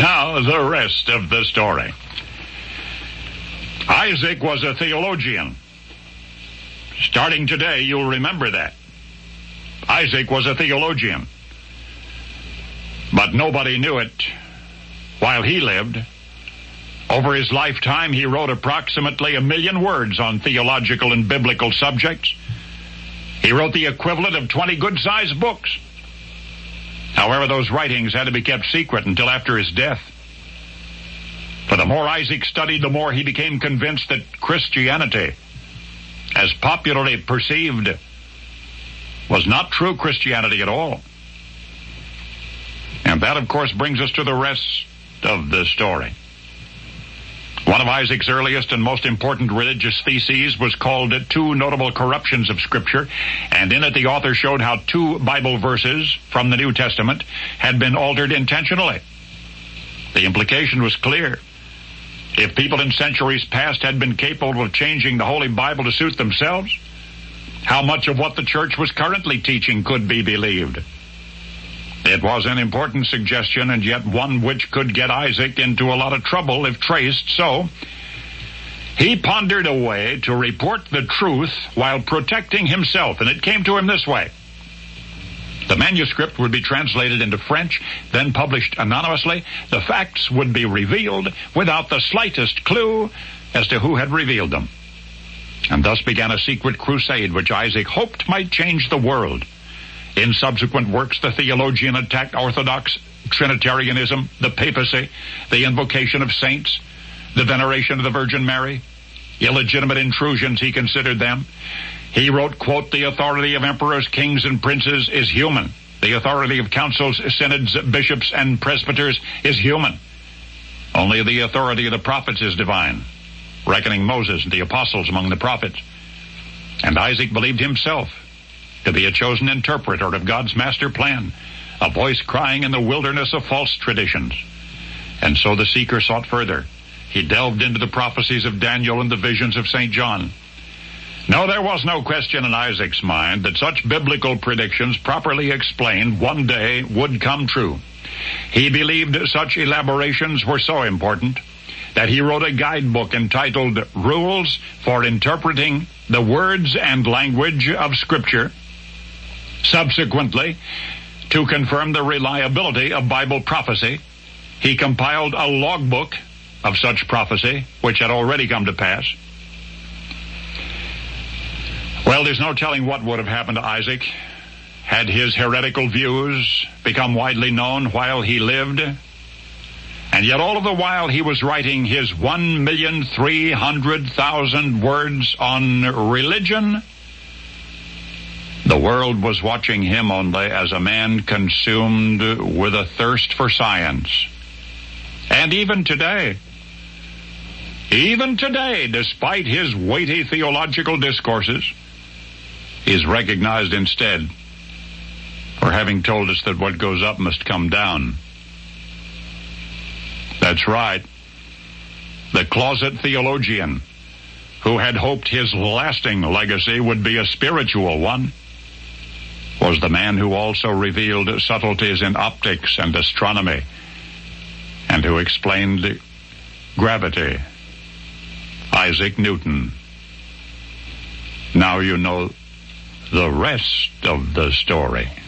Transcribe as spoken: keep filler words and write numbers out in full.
Now, the rest of the story. Isaac was a theologian. Starting today, you'll remember that. Isaac was a theologian. But nobody knew it while he lived. Over his lifetime, he wrote approximately a million words on theological and biblical subjects. He wrote the equivalent of twenty good-sized books. However, those writings had to be kept secret until after his death. For the more Isaac studied, the more he became convinced that Christianity, as popularly perceived, was not true Christianity at all. And that, of course, brings us to the rest of the story. One of Isaac's earliest and most important religious theses was called Two Notable Corruptions of Scripture, and in it the author showed how two Bible verses from the New Testament had been altered intentionally. The implication was clear. If people in centuries past had been capable of changing the Holy Bible to suit themselves, how much of what the church was currently teaching could be believed? It was an important suggestion, and yet one which could get Isaac into a lot of trouble if traced, so he pondered a way to report the truth while protecting himself, and it came to him this way. The manuscript would be translated into French, then published anonymously. The facts would be revealed without the slightest clue as to who had revealed them. And thus began a secret crusade which Isaac hoped might change the world. In subsequent works, the theologian attacked Orthodox Trinitarianism, the papacy, the invocation of saints, the veneration of the Virgin Mary, illegitimate intrusions, he considered them. He wrote, quote, "The authority of emperors, kings, and princes is human. The authority of councils, synods, bishops, and presbyters is human. Only the authority of the prophets is divine, reckoning Moses and the apostles among the prophets." And Isaac believed himself to be a chosen interpreter of God's master plan, a voice crying in the wilderness of false traditions. And so the seeker sought further. He delved into the prophecies of Daniel and the visions of Saint John. No, there was no question in Isaac's mind that such biblical predictions, properly explained, one day would come true. He believed such elaborations were so important that he wrote a guidebook entitled Rules for Interpreting the Words and Language of Scripture. Subsequently, to confirm the reliability of Bible prophecy, he compiled a logbook of such prophecy, which had already come to pass. Well, there's no telling what would have happened to Isaac had his heretical views become widely known while he lived. And yet all of the while he was writing his one million three hundred thousand words on religion, the world was watching him only as a man consumed with a thirst for science. And even today, even today, despite his weighty theological discourses, he is recognized instead for having told us that what goes up must come down. That's right. The closet theologian who had hoped his lasting legacy would be a spiritual one was the man who also revealed subtleties in optics and astronomy and who explained gravity. Isaac Newton. Now you know the rest of the story.